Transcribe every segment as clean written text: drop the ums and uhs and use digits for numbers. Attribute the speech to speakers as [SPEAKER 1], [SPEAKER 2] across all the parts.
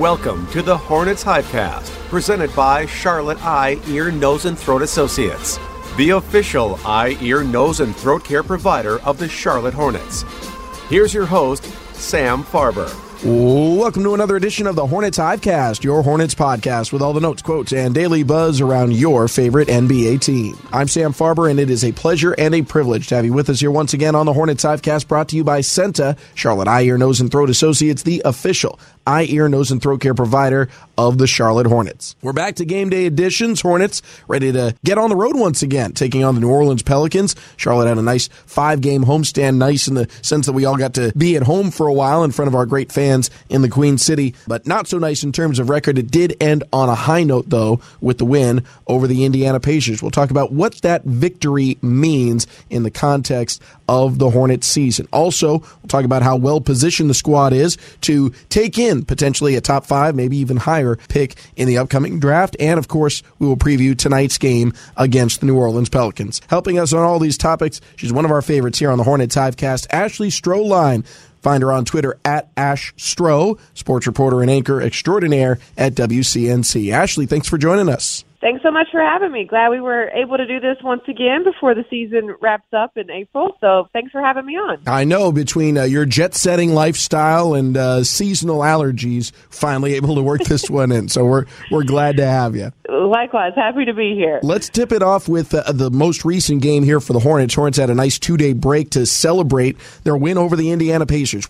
[SPEAKER 1] Welcome to the Hornets Hivecast, presented by Charlotte Eye, Ear, Nose, and Throat Associates, the official eye, ear, nose, and throat care provider of the Charlotte Hornets. Here's your host, Sam Farber.
[SPEAKER 2] Welcome to another edition of the Hornets Hivecast, your Hornets podcast with all the notes, quotes, and daily buzz around your favorite NBA team. I'm Sam Farber, and it is a pleasure and a privilege to have you with us here once again on the Hornets Hivecast, brought to you by CENTA, Charlotte Eye, Ear, Nose, and Throat Associates, the official eye, ear, nose, and throat care provider of the Charlotte Hornets. We're back to game day editions. Hornets ready to get on the road once again, taking on the New Orleans Pelicans. Charlotte had a nice 5-game homestand, nice in the sense that we all got to be at home for a while in front of our great fans in the Queen City, but not so nice in terms of record. It did end on a high note, though, with the win over the Indiana Pacers. We'll talk about what that victory means in the context of the Hornets season. Also, we'll talk about how well positioned the squad is to take in potentially a top 5, maybe even higher pick in the upcoming draft. And of course, we will preview tonight's game against the New Orleans Pelicans. Helping us on all these topics, she's one of our favorites here on the Hornets Hivecast, Ashley Stroline. Find her on Twitter at Ash Stro, sports reporter and anchor extraordinaire at WCNC. Ashley, thanks for joining us.
[SPEAKER 3] Thanks so much for having me. Glad we were able to do this once again before the season wraps up in April. So thanks for having me on.
[SPEAKER 2] I know, between your jet-setting lifestyle and seasonal allergies, finally able to work this one in. So we're glad to have you.
[SPEAKER 3] Likewise, happy to be here.
[SPEAKER 2] Let's tip it off with the most recent game here for the Hornets. Hornets had a nice 2-day break to celebrate their win over the Indiana Pacers,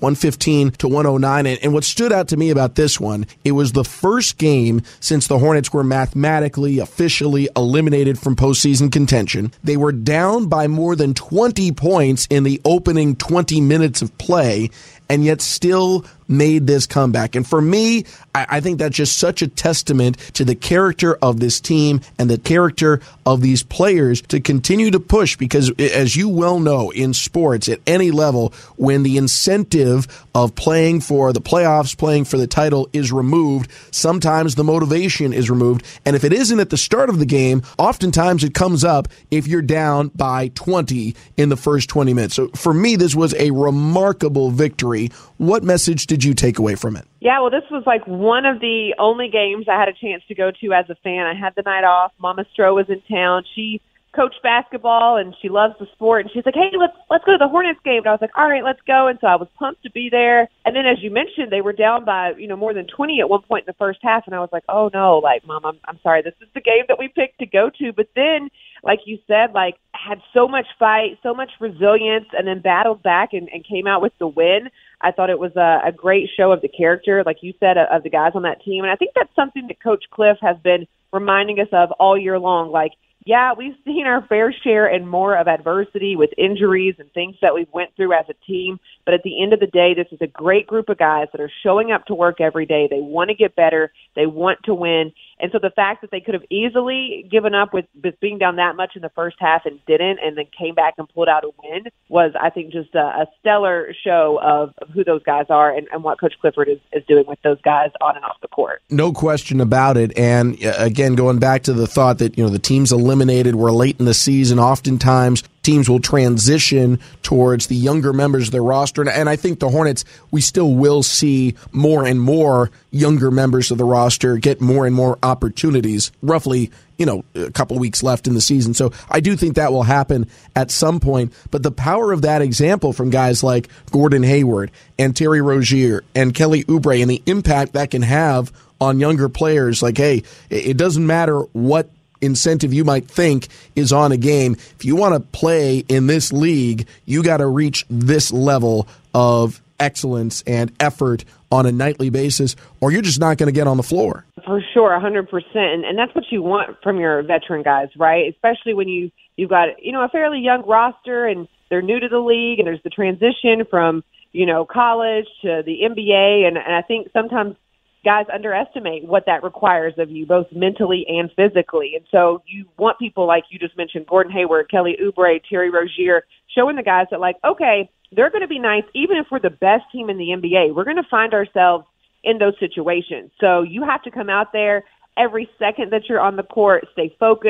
[SPEAKER 2] 115-109. And what stood out to me about this one, it was the first game since the Hornets were mathematically, officially eliminated from postseason contention. They were down by more than 20 points in the opening 20 minutes of play, and yet still made this comeback. And for me, I think that's just such a testament to the character of this team and the character of these players to continue to push, because as you well know, in sports at any level, when the incentive of playing for the playoffs, playing for the title is removed, sometimes the motivation is removed. And if it isn't at the start of the game, oftentimes it comes up if you're down by 20 in the first 20 minutes. So for me, this was a remarkable victory. What message did you take away from it?
[SPEAKER 3] Yeah, well, this was like one of the only games I had a chance to go to as a fan. I had the night off. Mama Stro was in town. She coached basketball and she loves the sport. And she's like, hey, let's go to the Hornets game. And I was like, all right, let's go. And so I was pumped to be there. And then, as you mentioned, they were down by, more than 20 at one point in the first half. And I was like, oh no, like, Mom, I'm sorry. This is the game that we picked to go to. But then, like you said, like, had so much fight, so much resilience, and then battled back and came out with the win. I thought it was a great show of the character, like you said, of the guys on that team. And I think that's something that Coach Cliff has been reminding us of all year long. Like, yeah, we've seen our fair share and more of adversity with injuries and things that we've went through as a team. But at the end of the day, this is a great group of guys that are showing up to work every day. They want to get better. They want to win. And so the fact that they could have easily given up with being down that much in the first half and didn't, and then came back and pulled out a win, was, I think, just a stellar show of who those guys are and what Coach Clifford is doing with those guys on and off the court.
[SPEAKER 2] No question about it. And again, going back to the thought that, the team's eliminated, we're late in the season, oftentimes teams will transition towards the younger members of their roster. And I think the Hornets, we still will see more and more younger members of the roster get more and more opportunities, roughly, a couple weeks left in the season. So I do think that will happen at some point. But the power of that example from guys like Gordon Hayward and Terry Rozier and Kelly Oubre, and the impact that can have on younger players, like, hey, it doesn't matter what incentive you might think is on a game. If you want to play in this league, you got to reach this level of excellence and effort on a nightly basis, or you're just not going to get on the floor.
[SPEAKER 3] For sure, 100%. And that's what you want from your veteran guys, right? Especially when you've got, a fairly young roster and they're new to the league and there's the transition from, college to the NBA. And I think sometimes guys underestimate what that requires of you, both mentally and physically. And so you want people like you just mentioned, Gordon Hayward, Kelly Oubre, Terry Rozier, showing the guys that, like, okay, they're going to be nice. Even if we're the best team in the NBA, we're going to find ourselves in those situations. So you have to come out there every second that you're on the court, stay focused,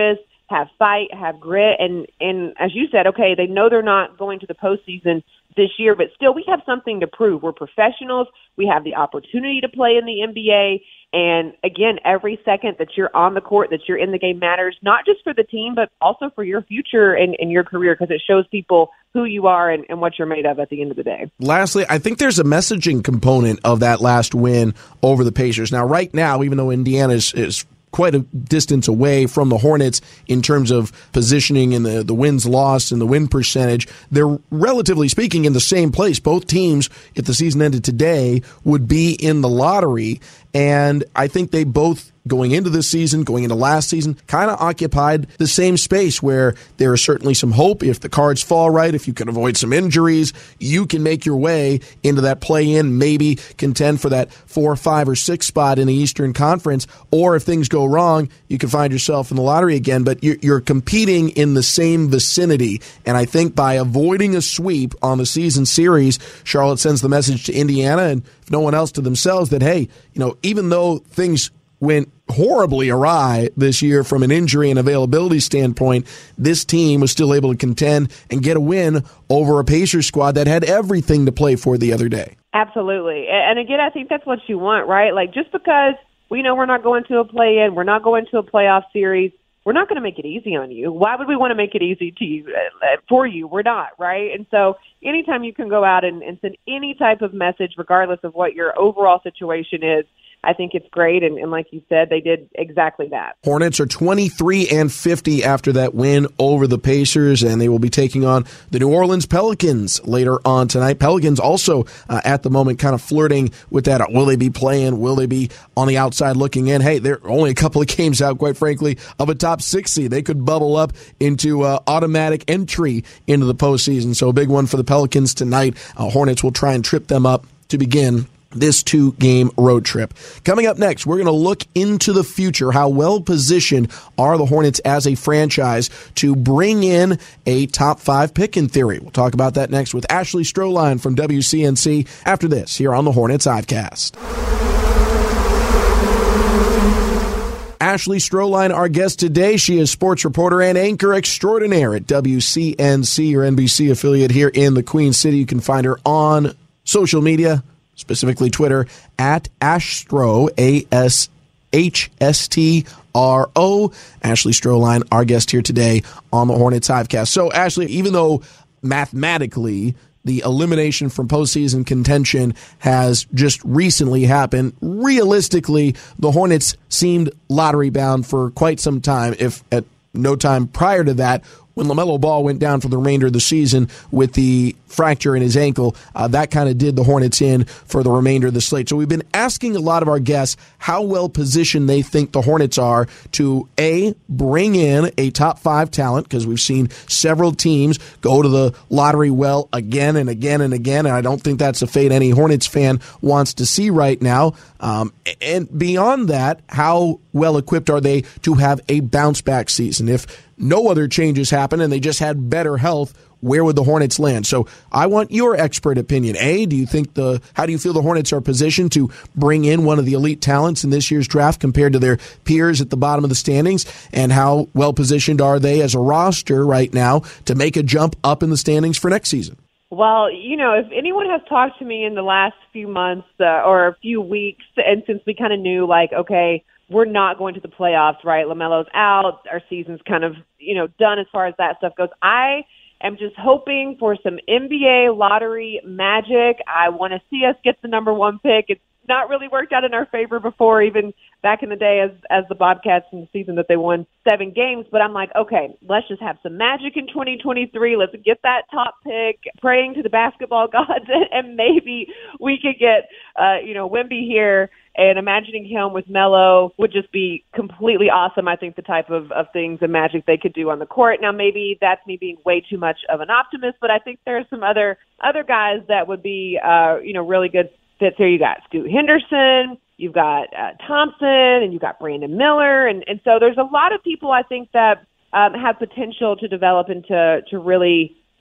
[SPEAKER 3] have fight, have grit, and as you said, okay, they know they're not going to the postseason this year, but still we have something to prove. We're professionals. We have the opportunity to play in the NBA. And again, every second that you're on the court, that you're in the game matters, not just for the team, but also for your future and your career, because it shows people who you are and what you're made of at the end of the day.
[SPEAKER 2] Lastly, I think there's a messaging component of that last win over the Pacers. Now, right now, even though Indiana is quite a distance away from the Hornets in terms of positioning and the wins lost and the win percentage, they're relatively speaking in the same place. Both teams, if the season ended today, would be in the lottery. And I think they both, going into this season, going into last season, kind of occupied the same space where there is certainly some hope. If the cards fall right, if you can avoid some injuries, you can make your way into that play-in, maybe contend for that 4, 5, or 6 spot in the Eastern Conference. Or if things go wrong, you can find yourself in the lottery again. But you're competing in the same vicinity. And I think by avoiding a sweep on the season series, Charlotte sends the message to Indiana, and if no one else to themselves, that, hey, even though things went horribly awry this year from an injury and availability standpoint, this team was still able to contend and get a win over a Pacers squad that had everything to play for the other day.
[SPEAKER 3] Absolutely. And again, I think that's what you want, right? Like, just because we know we're not going to a play-in, we're not going to a playoff series, we're not going to make it easy on you. Why would we want to make it easy to you, for you? We're not, right? And so anytime you can go out and send any type of message, regardless of what your overall situation is, I think it's great, and like you said, they did exactly that.
[SPEAKER 2] Hornets are 23-50 after that win over the Pacers, and they will be taking on the New Orleans Pelicans later on tonight. Pelicans also, at the moment, kind of flirting with that. Will they be playing? Will they be on the outside looking in? Hey, they're only a couple of games out, quite frankly, of a top 6 seed. They could bubble up into automatic entry into the postseason, so a big one for the Pelicans tonight. Hornets will try and trip them up to begin this 2-game road trip. Coming up next, we're going to look into the future. How well positioned are the Hornets as a franchise to bring in a top 5 pick in theory? We'll talk about that next with Ashley Stroline from WCNC after this here on the Hornets Ivecast. Ashley Stroline, our guest today. She is sports reporter and anchor extraordinaire at WCNC, your NBC affiliate here in the Queen City. You can find her on social media, specifically Twitter, at Ashstro, ASHSTRO. Ashley Stroline, our guest here today on the Hornets Hivecast. So, Ashley, even though mathematically the elimination from postseason contention has just recently happened, realistically, the Hornets seemed lottery bound for quite some time, if at no time prior to that. When LaMelo Ball went down for the remainder of the season with the fracture in his ankle, that kind of did the Hornets in for the remainder of the slate. So we've been asking a lot of our guests how well positioned they think the Hornets are to, A, bring in a top 5 talent, because we've seen several teams go to the lottery well again and again and again, and I don't think that's a fate any Hornets fan wants to see right now. And beyond that, how well equipped are they to have a bounce-back season? If no other changes happen and they just had better health, where would the Hornets land? So I want your expert opinion. A, how do you feel the Hornets are positioned to bring in one of the elite talents in this year's draft compared to their peers at the bottom of the standings? And how well positioned are they as a roster right now to make a jump up in the standings for next season?
[SPEAKER 3] Well, if anyone has talked to me in the last few months or a few weeks, and since we kind of knew, okay, we're not going to the playoffs, right? LaMelo's out. Our season's kind of, done as far as that stuff goes. I am just hoping for some NBA lottery magic. I want to see us get the number 1 pick. It's not really worked out in our favor before, even back in the day as the Bobcats in the season that they won 7 games. But I'm like, okay, let's just have some magic in 2023. Let's get that top pick, praying to the basketball gods, and maybe we could get, Wemby here. And imagining him with Melo would just be completely awesome. I think the type of things and magic they could do on the court. Now, maybe that's me being way too much of an optimist, but I think there are some other guys that would be, really good fits here. You got Scoot Henderson, you've got Thompson, and you've got Brandon Miller. And so there's a lot of people I think that have potential to develop into really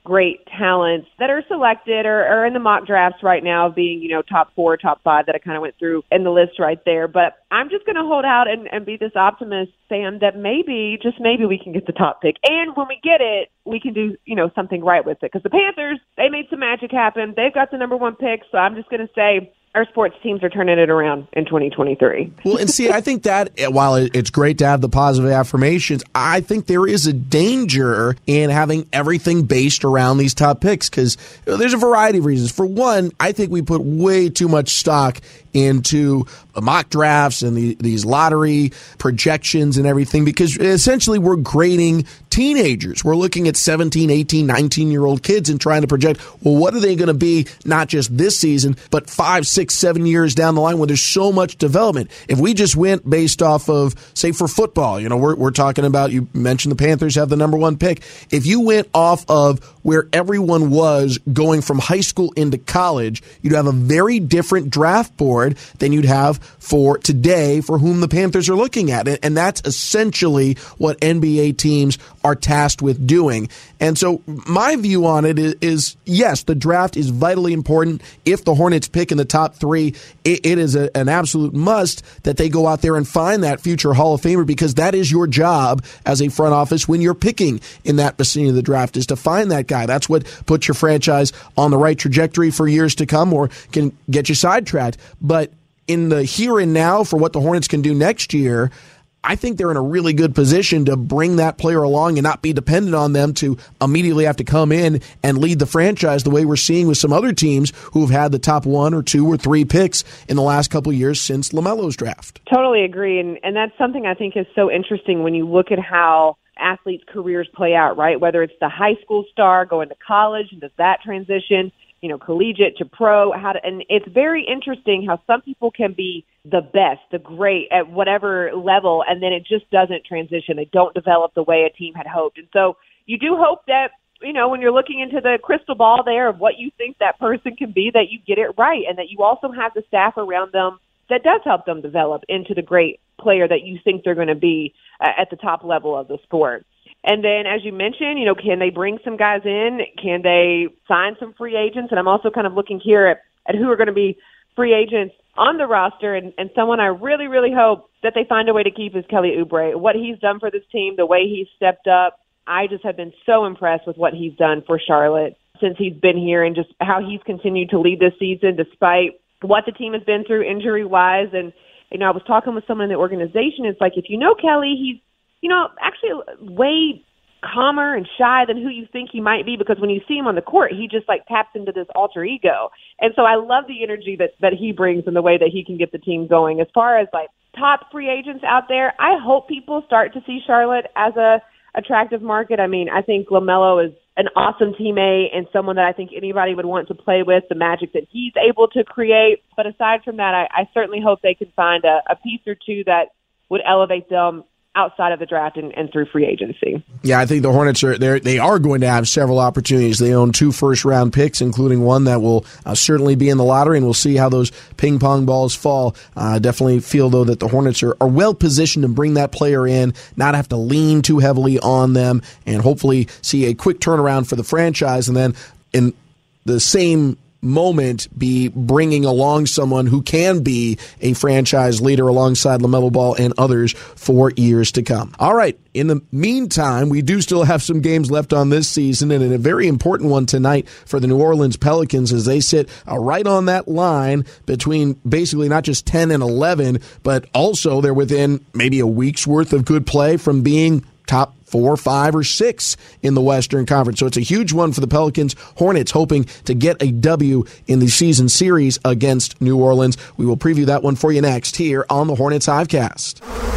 [SPEAKER 3] great talents that are selected or are in the mock drafts right now, being, top 4, top 5 that I kind of went through in the list right there. But I'm just going to hold out and be this optimist, Sam, that maybe, just maybe, we can get the top pick. And when we get it, we can do, something right with it. Because the Panthers, they made some magic happen. They've got the number 1 pick. So I'm just going to say our sports teams are turning it around in 2023.
[SPEAKER 2] Well, and see, I think that while it's great to have the positive affirmations, I think there is a danger in having everything based around these top picks because there's a variety of reasons. For one, I think we put way too much stock into mock drafts and these lottery projections and everything because essentially we're grading teenagers. We're looking at 17, 18, 19-year-old kids and trying to project, well, what are they going to be not just this season, but 5, 6, 7 years down the line when there's so much development. If we just went based off of, say, for football, we're talking about, you mentioned the Panthers have the number 1 pick. If you went off of where everyone was going from high school into college, you'd have a very different draft board than you'd have for today for whom the Panthers are looking at. And that's essentially what NBA teams are tasked with doing. And so my view on it is yes, the draft is vitally important. If the Hornets pick in the top 3, it is an absolute must that they go out there and find that future Hall of Famer because that is your job as a front office when you're picking in that vicinity of the draft is to find that guy. That's what puts your franchise on the right trajectory for years to come or can get you sidetracked. But in the here and now for what the Hornets can do next year, I think they're in a really good position to bring that player along and not be dependent on them to immediately have to come in and lead the franchise the way we're seeing with some other teams who have had the top 1 or 2 or 3 picks in the last couple of years since LaMelo's draft.
[SPEAKER 3] Totally agree. And that's something I think is so interesting when you look at how athletes' careers play out, right? Whether it's the high school star going to college and does that transition, collegiate to pro, and it's very interesting how some people can be the best, the great at whatever level, and then it just doesn't transition. They don't develop the way a team had hoped. And so you do hope that, when you're looking into the crystal ball there of what you think that person can be, that you get it right and that you also have the staff around them that does help them develop into the great player that you think they're going to be at the top level of the sport. And then, as you mentioned, can they bring some guys in? Can they sign some free agents? And I'm also kind of looking here at who are going to be free agents on the roster. And someone I really, really hope that they find a way to keep is Kelly Oubre. What he's done for this team, the way he's stepped up, I just have been so impressed with what he's done for Charlotte since he's been here and just how he's continued to lead this season despite what the team has been through injury-wise. And, I was talking with someone in the organization. It's like, if you know Kelly, he's actually way calmer and shy than who you think he might be because when you see him on the court, he just taps into this alter ego. And so I love the energy that he brings and the way that he can get the team going. As far as top free agents out there, I hope people start to see Charlotte as a attractive market. I mean, I think LaMelo is an awesome teammate and someone that I think anybody would want to play with, the magic that he's able to create. But aside from that, I certainly hope they can find a piece or two that would elevate them outside of the draft and through free agency.
[SPEAKER 2] Yeah, I think the Hornets they are going to have several opportunities. They own 2 first-round picks, including one that will certainly be in the lottery, and we'll see how those ping-pong balls fall. Definitely feel, though, that the Hornets are well-positioned to bring that player in, not have to lean too heavily on them, and hopefully see a quick turnaround for the franchise, and then in the same moment be bringing along someone who can be a franchise leader alongside LaMelo Ball and others for years to come. All right. In the meantime, we do still have some games left on this season, and a very important one tonight for the New Orleans Pelicans as they sit right on that line between basically not just 10 and 11, but also they're within maybe a week's worth of good play from being top 4, 5, or 6 in the Western Conference. So it's a huge one for the Pelicans. Hornets hoping to get a W in the season series against New Orleans. We will preview that one for you next here on the Hornets Hivecast.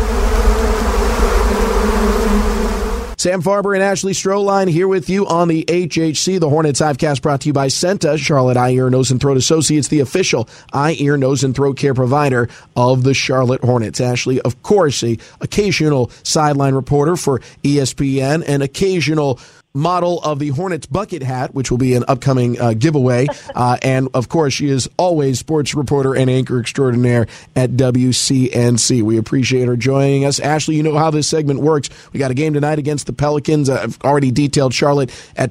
[SPEAKER 2] Sam Farber and Ashley Stroline here with you on the HHC. The Hornets Hivecast brought to you by Senta, Charlotte Eye, Ear, Nose, and Throat Associates, the official eye, ear, nose, and throat care provider of the Charlotte Hornets. Ashley, of course, a occasional sideline reporter for ESPN, an occasional model of the Hornets bucket hat, which will be an upcoming giveaway. And, of course, she is always sports reporter and anchor extraordinaire at WCNC. We appreciate her joining us. Ashley, you know how this segment works. We got a game tonight against the Pelicans. I've already detailed Charlotte at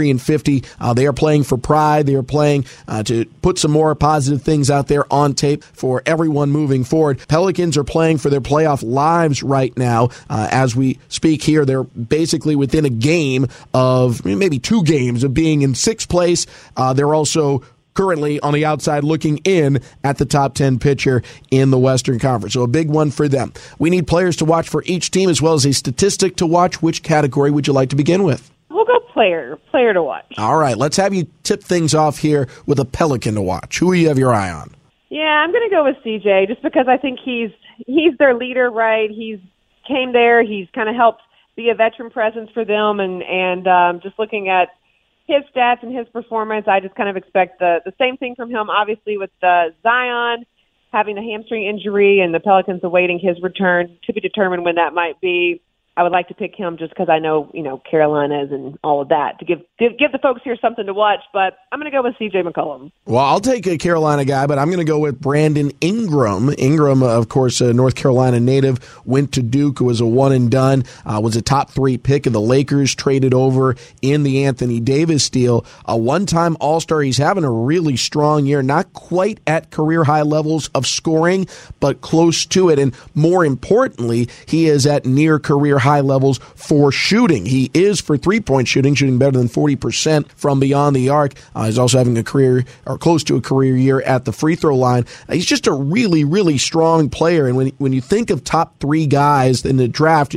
[SPEAKER 2] 23-50. They are playing for pride. They are playing to put some more positive things out there on tape for everyone moving forward. Pelicans are playing for their playoff lives right now. As we speak here, they're basically within a game of maybe 2 games of being in 6th place. They're also currently on the outside looking in at the top 10 pitcher in the Western Conference. So a big one for them. We need players to watch for each team as well as a statistic to watch. Which category would you like to begin with?
[SPEAKER 3] We'll go player to watch.
[SPEAKER 2] All right, let's have you tip things off here with a Pelican to watch. Who do you have your eye on?
[SPEAKER 3] Yeah, I'm going to go with CJ just because I think he's their leader, right? He's came there. He's kind of helped be a veteran presence for them, and just looking at his stats and his performance, I just kind of expect the same thing from him. Obviously, with Zion having a hamstring injury and the Pelicans awaiting his return, to be determined when that might be, I would like to pick him just because I know, Carolinas and all of that to give the folks here something to watch. But I'm going to go with C.J. McCollum.
[SPEAKER 2] Well, I'll take a Carolina guy, but I'm going to go with Brandon Ingram. Ingram, of course, a North Carolina native, went to Duke, was a one and done, was a top 3 pick of the Lakers, traded over in the Anthony Davis deal. A one-time All-Star. He's having a really strong year, not quite at career high levels of scoring, but close to it. And more importantly, he is at near career high levels for shooting. He is for three-point shooting better than 40% from beyond the arc. He's also having a career or close to a career year at the free throw line. He's just a really, really strong player. And when you think of top 3 guys in the draft,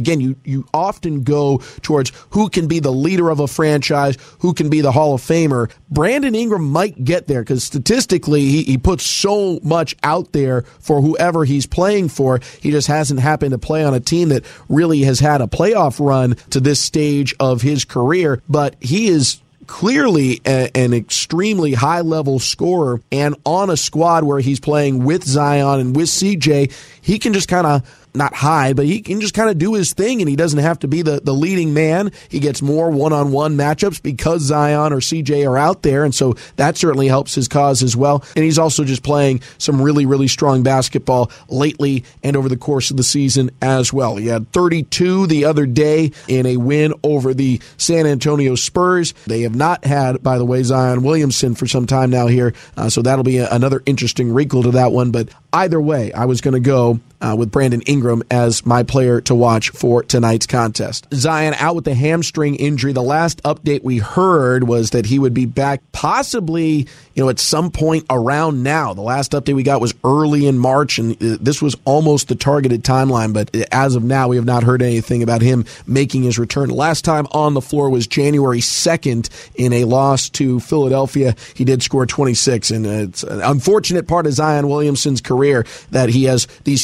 [SPEAKER 2] you often go towards who can be the leader of a franchise, who can be the Hall of Famer. Brandon Ingram might get there because statistically he puts so much out there for whoever he's playing for. He just hasn't happened to play on a team that really has had a playoff run to this stage of his career, but he is clearly an extremely high-level scorer, and on a squad where he's playing with Zion and with CJ, he can just kind of not hide, but he can just kind of do his thing, and he doesn't have to be the leading man. He gets more one-on-one matchups because Zion or CJ are out there, and so that certainly helps his cause as well. And he's also just playing some really, really strong basketball lately and over the course of the season as well. He had 32 the other day in a win over the San Antonio Spurs. They have not had, by the way, Zion Williamson for some time now here, so that'll be another interesting wrinkle to that one. But either way, I was going to go with Brandon Ingram as my player to watch for tonight's contest. Zion out with the hamstring injury. The last update we heard was that he would be back possibly, at some point around now. The last update we got was early in March, and this was almost the targeted timeline, but as of now, we have not heard anything about him making his return. Last time on the floor was January 2nd in a loss to Philadelphia. He did score 26, and it's an unfortunate part of Zion Williamson's career that he has these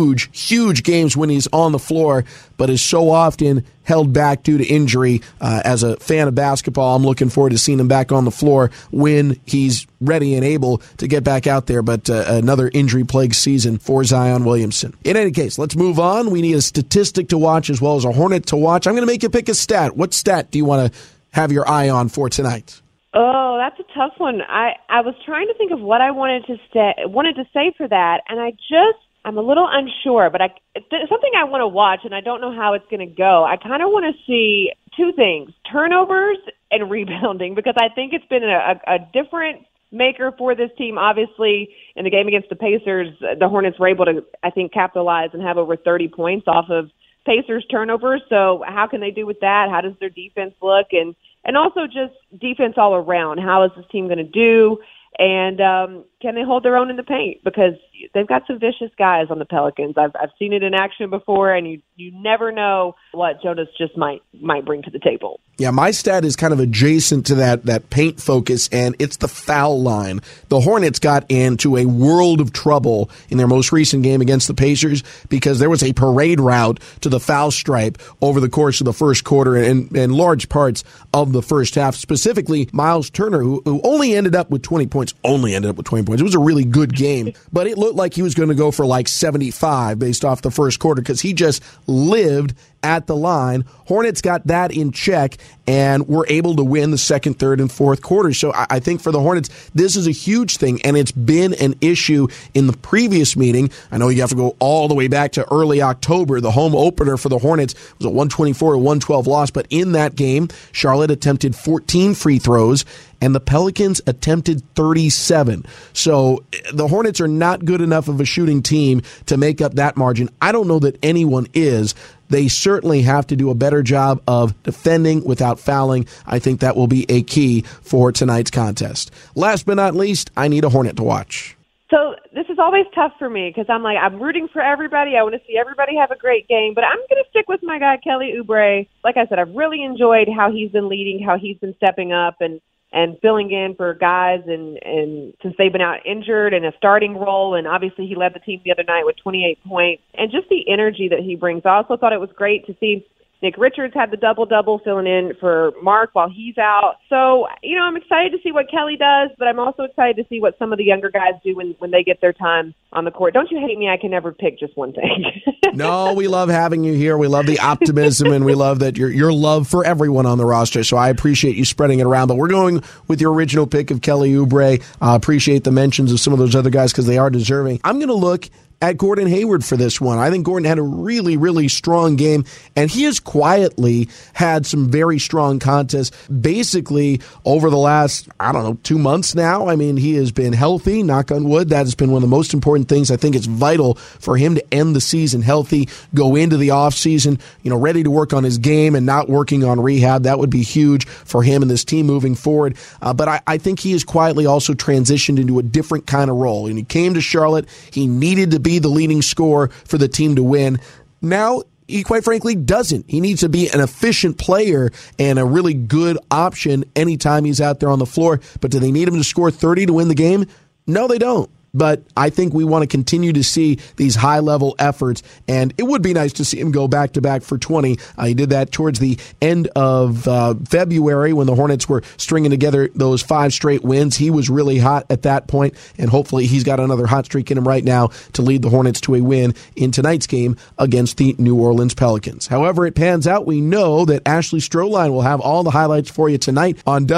[SPEAKER 2] huge games when he's on the floor, but is so often held back due to injury. As a fan of basketball, I'm looking forward to seeing him back on the floor when he's ready and able to get back out there, but another injury-plagued season for Zion Williamson. In any case, let's move on. We need a statistic to watch as well as a Hornet to watch. I'm going to make you pick a stat. What stat do you want to have your eye on for tonight?
[SPEAKER 3] Oh, that's a tough one. I was trying to think of what I wanted to say for that, and I'm a little unsure, but it's something I want to watch, and I don't know how it's going to go. I kind of want to see 2 things, turnovers and rebounding, because I think it's been a different maker for this team. Obviously, in the game against the Pacers, the Hornets were able to, I think, capitalize and have over 30 points off of Pacers turnovers. So how can they do with that? How does their defense look? And also just defense all around. How is this team going to do? And can they hold their own in the paint? Because they've got some vicious guys on the Pelicans. I've seen it in action before, and you never know what Jonas just might bring to the table.
[SPEAKER 2] Yeah, my stat is kind of adjacent to that paint focus, and it's the foul line. The Hornets got into a world of trouble in their most recent game against the Pacers because there was a parade route to the foul stripe over the course of the first quarter and large parts of the first half. Specifically, Miles Turner, who only ended up with 20 points. It was a really good game, but it looked like he was going to go for like 75 based off the first quarter because he just lived at the line. Hornets got that in check and were able to win the second, third, and fourth quarters. So I think for the Hornets, this is a huge thing, and it's been an issue in the previous meeting. I know you have to go all the way back to early October. The home opener for the Hornets was a 124-112 loss, but in that game, Charlotte attempted 14 free throws, and the Pelicans attempted 37. So the Hornets are not good enough of a shooting team to make up that margin. I don't know that anyone is. They certainly have to do a better job of defending without fouling. I think that will be a key for tonight's contest. Last but not least, I need a Hornet to watch.
[SPEAKER 3] So this is always tough for me because I'm rooting for everybody. I want to see everybody have a great game, but I'm going to stick with my guy, Kelly Oubre. Like I said, I've really enjoyed how he's been leading, how he's been stepping up and filling in for guys and since they've been out injured in a starting role. And obviously he led the team the other night with 28 points and just the energy that he brings. I also thought it was great to see Nick Richards had the double-double filling in for Mark while he's out. So, I'm excited to see what Kelly does, but I'm also excited to see what some of the younger guys do when they get their time on the court. Don't you hate me? I can never pick just one thing.
[SPEAKER 2] No, we love having you here. We love the optimism, and we love that your love for everyone on the roster. So I appreciate you spreading it around. But we're going with your original pick of Kelly Oubre. I appreciate the mentions of some of those other guys because they are deserving. I'm going to look at Gordon Hayward for this one. I think Gordon had a really, really strong game, and he has quietly had some very strong contests basically over the last, 2 months now. I mean, he has been healthy, knock on wood. That has been one of the most important things. I think it's vital for him to end the season healthy, go into the offseason, ready to work on his game and not working on rehab. That would be huge for him and this team moving forward. But I think he has quietly also transitioned into a different kind of role. And he came to Charlotte. He needed to be the leading scorer for the team to win. Now, he quite frankly doesn't. He needs to be an efficient player and a really good option anytime he's out there on the floor. But do they need him to score 30 to win the game? No, they don't. But I think we want to continue to see these high-level efforts, and it would be nice to see him go back-to-back for 20. He did that towards the end of February when the Hornets were stringing together those 5 straight wins. He was really hot at that point, and hopefully he's got another hot streak in him right now to lead the Hornets to a win in tonight's game against the New Orleans Pelicans. However it pans out, we know that Ashley Stroline will have all the highlights for you tonight on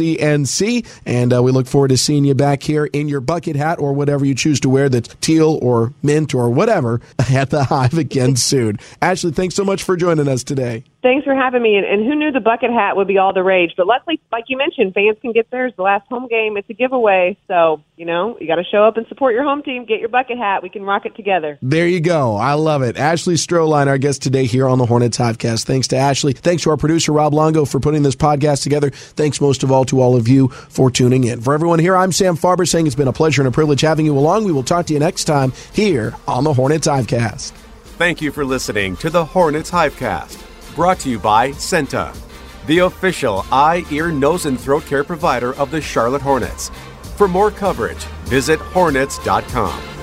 [SPEAKER 2] WCNC, and we look forward to seeing you back here in your bucket hat or whatever you choose to wear that's teal or mint or whatever at the Hive again soon. Ashley, thanks so much for joining us today.
[SPEAKER 3] Thanks for having me. And who knew the bucket hat would be all the rage? But luckily, like you mentioned, fans can get theirs. The last home game, it's a giveaway. So, you got to show up and support your home team. Get your bucket hat. We can rock it together.
[SPEAKER 2] There you go. I love it. Ashley Stroline, our guest today here on the Hornets Hivecast. Thanks to Ashley. Thanks to our producer, Rob Longo, for putting this podcast together. Thanks most of all to all of you for tuning in. For everyone here, I'm Sam Farber saying it's been a pleasure and a privilege having you along. We will talk to you next time here on the Hornets Hivecast.
[SPEAKER 1] Thank you for listening to the Hornets Hivecast. Brought to you by Senta, the official eye, ear, nose, and throat care provider of the Charlotte Hornets. For more coverage, visit hornets.com.